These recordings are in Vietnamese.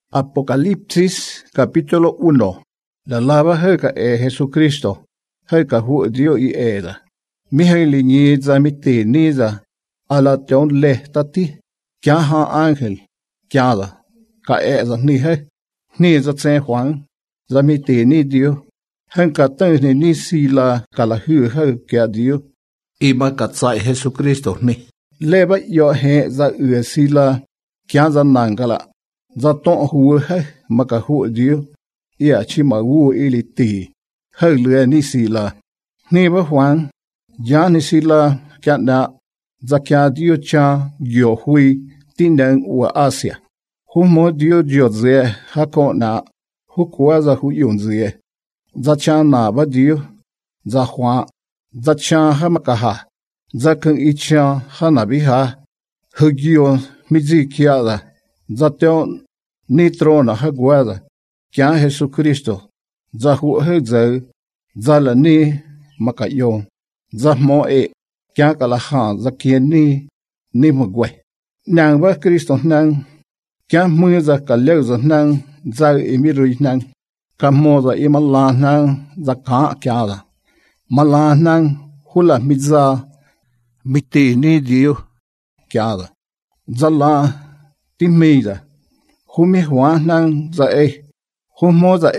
Apocalipsis capítulo 1. La lava heka Jesucristo, heka hu Dio i eda. Mihe linyiza miti niza, ala tion lehtati, kya ha angel, kya da, ka eza niza tsen Juan, za miti ni Dio, henka tensni ni sila kala hu kya Dio, ima katsai Jesucristo ni. Leba yo he za sila, kya za nangala. Za ton hu maka hu Dio ia chima wu ili ti hơi lừa ni sila ni ba Juan ya ni sila kya na za kya Dio cha yo hui tin đang wa Asia hu mo Dio jo ze ha ko na hu kwa za hu yun ze za cha na ba Dio za hwa za cha ha maka ha za kan i cha ha na bi ha hu gyo mi ji kya da za tion ni trona ha guada kya Jesucristo za hu he za la ni makayon za mo kya kala ha za kien ni magwe nang ba Cristo nang kya mu za kaleu za nang za emiru nang kamo za imala nang za ka kya da mala nang hula miza miti ni Dio kya da za la timida humi hwa nang za humo za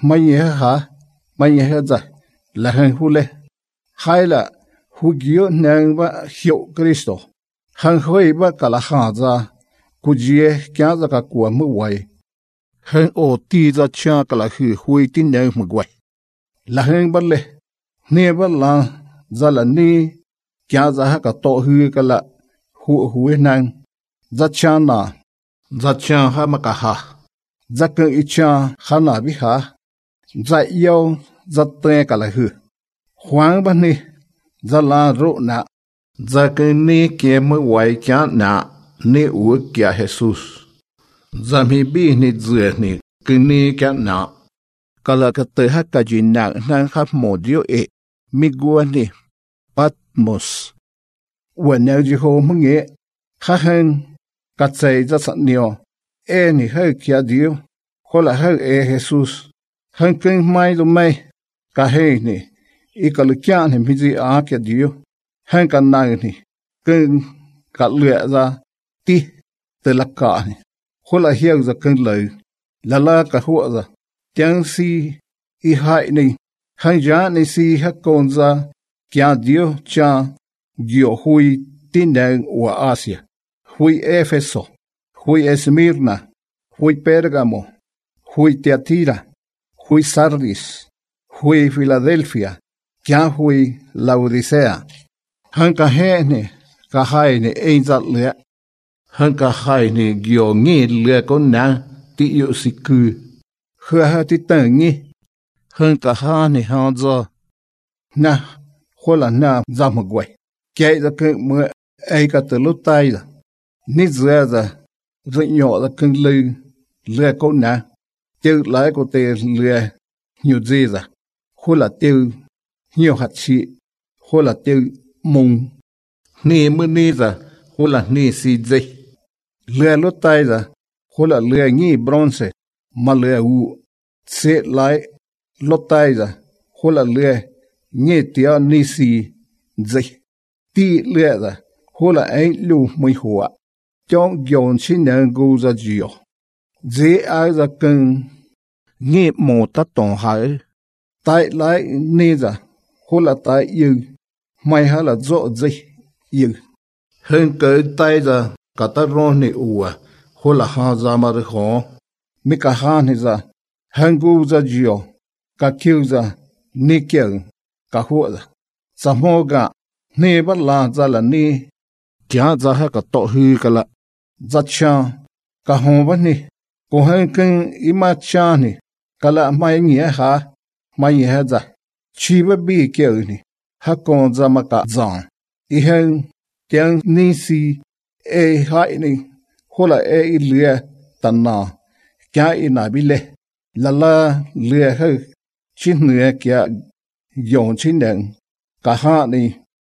maye za la han hule haila hugio nang ba hiu Cristo han hoi ba kala ha za kujie kya za ka kwa mu wai han o ti za cha kala hui tin nang mu gwai la han ba le ne ba la za la ni kya za ha ka to hu kala hu nang za cha na za cha ha maka ha za cơ i cha ha na bi ha za yo za te kala hu Juan ba ni za la ro na za ke ni ke mu wai kya na ni u kya Jesus za mi bi ni zue ni ke ni kya na kala ka te ha ka ji na nang ha mo Dio mi gua ni Patmos wa na ji ho mu nge ha hen ka tsai za sa nio ni hơi kia Dio ho la hơi Jesus han ken mai do mai ka he ni I ka lu kya ni mi ji a kia Dio han ka na ni ken ka lue za ti te la ka ni ho la hiao za ken lai la ka ho za tiang si I hai ni han ja ni si ha kon za kia Dio cha gyo hui tin dang wa Asia hui Efeso hui Esmirna, hui Pérgamo, hui Tiatira, hui Sardis, hui Filadelfia, kya hui Laodicea. Han ka hene, ka haine einzat le. Han ka haine gyo ngi le kon na ti yu siku. Hua ha ti tangi. Han ka hane hanzo. Na, hola na zamagwe. Kya za ke mwe ei ka te lutai da. Ni zeza. Rồi nhỏ là cưng lừa cô nà tiêu lái cô tê lừa nhiều gì ra hô là tiêu nhiều hạt chị hô là tiêu mùng ni mưa ni ra hô là ni xì dây lừa lót tay ra hô là lừa nghi bronze mà lừa u xế lái lót tay ra hô là lừa nghi tiêu ni xì dây ti lừa ra hô là ấy lưu mùi hùa trong dòng xin nâng gu ra dìu. Dễ ai ra cưng, nghe mô ta tổng hải, tại lại nê ra, hô là tại yêu, mày hả là dỗ dây, yêu. Hơn cỡ tay ra, cả ta rô nê ua, hô là hà ra mà rì khó, mì cả hà nê ra, hơn gu ra dìu, cả kiêu ra, nê kiêu, cả hô ra. Sa mô gà, nê bắt là ra là nê, kya ra ha cả tọ hư cả là, za cha ka ho ba ni ko han ken ima cha ni kala mai ngi ha mai ha za chi ba bi ke ni ha kon za ma ka zang I han tiang ni si hai ni hola I lia tan na kya I na bi le la lia ha chin ne kya yong chin den ka ha ni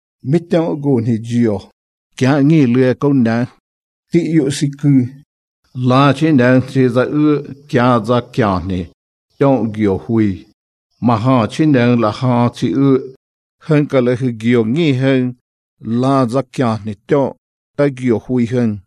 mitang go ni jio kya ngi lia ko na ti yu siku là trên nền thì ra kia ra kia này trong kiểu huy mà họ trên nền là họ chỉ hơn cả là kiểu nghi hơn là ra kia này trong cái kiểu huy hơn